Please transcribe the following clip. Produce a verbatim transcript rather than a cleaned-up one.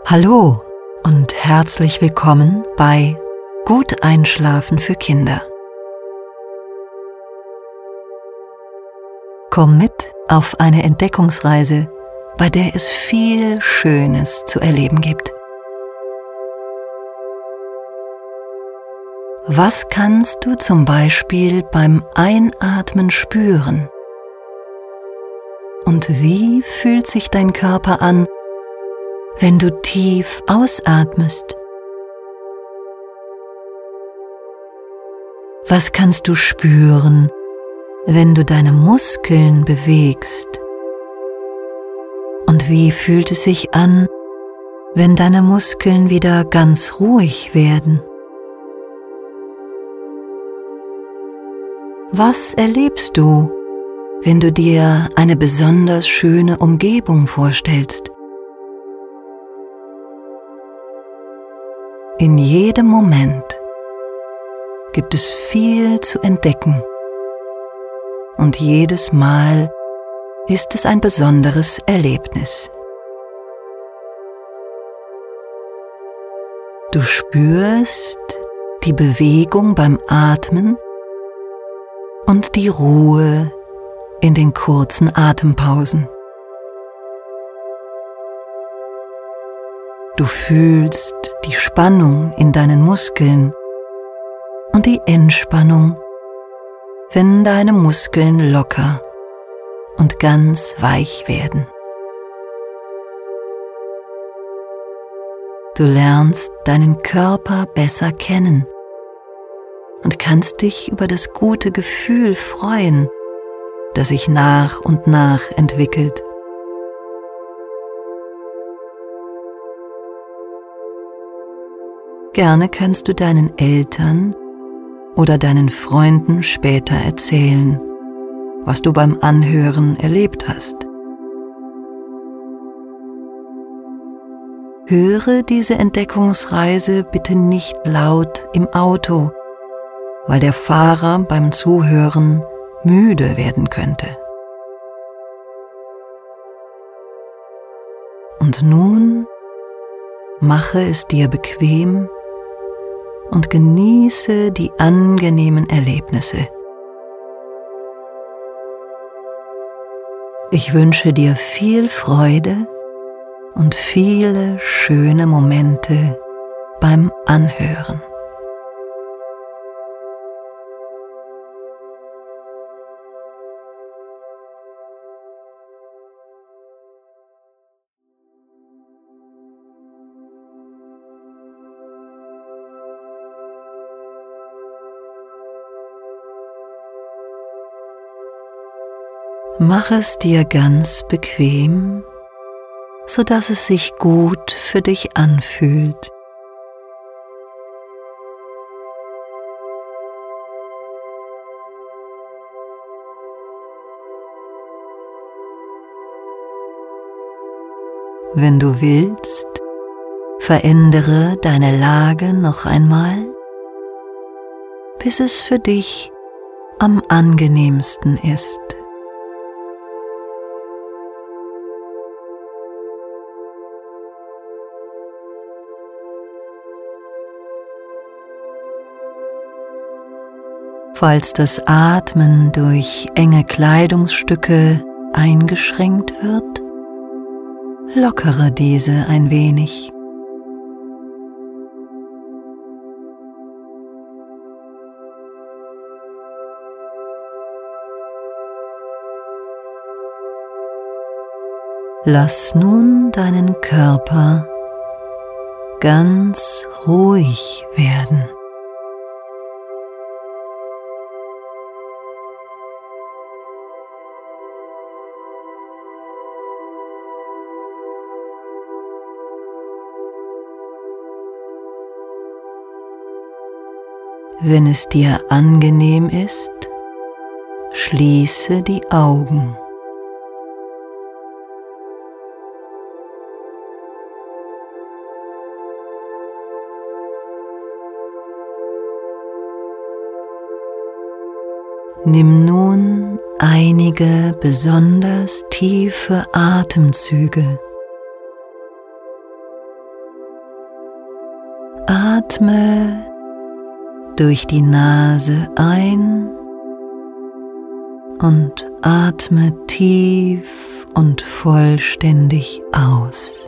Hallo und herzlich willkommen bei Gut Einschlafen für Kinder. Komm mit auf eine Entdeckungsreise, bei der es viel Schönes zu erleben gibt. Was kannst du zum Beispiel beim Einatmen spüren? Und wie fühlt sich dein Körper an, wenn du tief ausatmest? Was kannst du spüren, wenn du deine Muskeln bewegst? Und wie fühlt es sich an, wenn deine Muskeln wieder ganz ruhig werden? Was erlebst du, wenn du dir eine besonders schöne Umgebung vorstellst? In jedem Moment gibt es viel zu entdecken und jedes Mal ist es ein besonderes Erlebnis. Du spürst die Bewegung beim Atmen und die Ruhe in den kurzen Atempausen. Du fühlst die Spannung in deinen Muskeln und die Entspannung, wenn deine Muskeln locker und ganz weich werden. Du lernst deinen Körper besser kennen und kannst dich über das gute Gefühl freuen, das sich nach und nach entwickelt. Gerne kannst du deinen Eltern oder deinen Freunden später erzählen, was du beim Anhören erlebt hast. Höre diese Entdeckungsreise bitte nicht laut im Auto, weil der Fahrer beim Zuhören müde werden könnte. Und nun mache es dir bequem und genieße die angenehmen Erlebnisse. Ich wünsche dir viel Freude und viele schöne Momente beim Anhören. Mach es dir ganz bequem, sodass es sich gut für dich anfühlt. Wenn du willst, verändere deine Lage noch einmal, bis es für dich am angenehmsten ist. Falls das Atmen durch enge Kleidungsstücke eingeschränkt wird, lockere diese ein wenig. Lass nun deinen Körper ganz ruhig werden. Wenn es dir angenehm ist, schließe die Augen. Nimm nun einige besonders tiefe Atemzüge Atme durch die Nase ein und atme tief und vollständig aus.